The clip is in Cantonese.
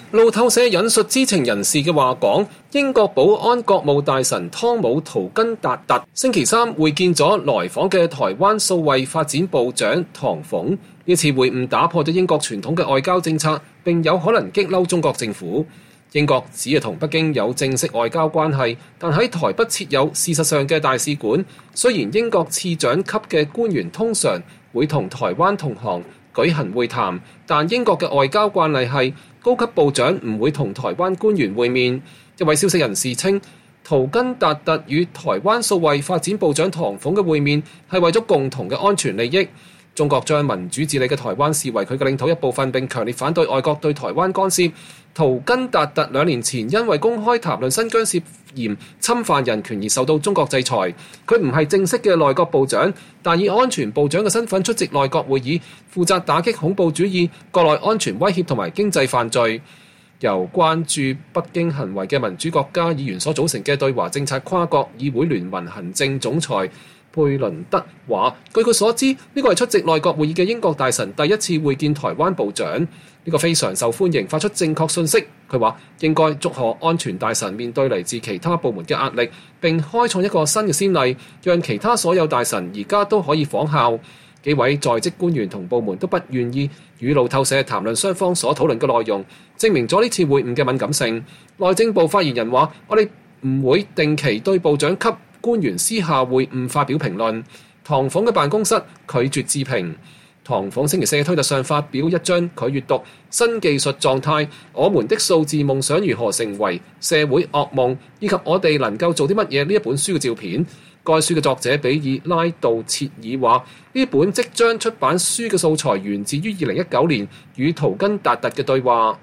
路透社引述知情人士嘅話講，英國保安國務大臣湯姆圖根達特星期三會見咗來訪嘅台灣數位發展部長唐鳳。呢次會晤打破咗英國傳統嘅外交政策，並有可能激嬲中國政府。英國只係同北京有正式外交關係，但喺台北設有事實上嘅大使館。雖然英國次長級嘅官員通常會同台灣同行舉行會談，但英國嘅外交慣例係高級部長唔會同台灣官員會面。一位消息人士稱，圖根達特與台灣數位發展部長唐鳳嘅會面係為咗共同嘅安全利益。中國將民主治理嘅台灣視為佢嘅領土一部分，並強烈反對外國對台灣干涉。圖根達特2年前因為公開談論新疆涉嫌侵犯人權而受到中國制裁。佢唔係正式嘅內閣部長，但以安全部長嘅身份出席內閣會議，負責打擊恐怖主義、國內安全威脅同埋經濟犯罪。由關注北京行為嘅民主國家議員所組成嘅對華政策跨國議會聯盟行政總裁佩倫德話，據佢所知，呢個係出席內閣會議嘅英國大臣第一次會見台灣部長，呢個非常受歡迎，發出正確信息。佢話應該祝賀安全大臣面對嚟自其他部門嘅壓力，並開創一個新嘅先例，讓其他所有大臣而家都可以仿效。幾位在職官員同部門都不願意與路透社談論雙方所討論嘅內容，證明咗呢次會晤嘅敏感性。內政部發言人話：我哋唔會定期對部長級官員私下會晤發表評論。唐鳳嘅辦公室拒絕置評。唐鳳星期四喺推特上發表一張佢閱讀新技術狀態、我們的數字夢想如何成為社會噩夢，以及我哋能夠做啲乜嘢呢一本書嘅照片。該書嘅作者比爾拉杜切爾話：呢本即將出版書嘅素材源自於2019年與圖根達特嘅對話。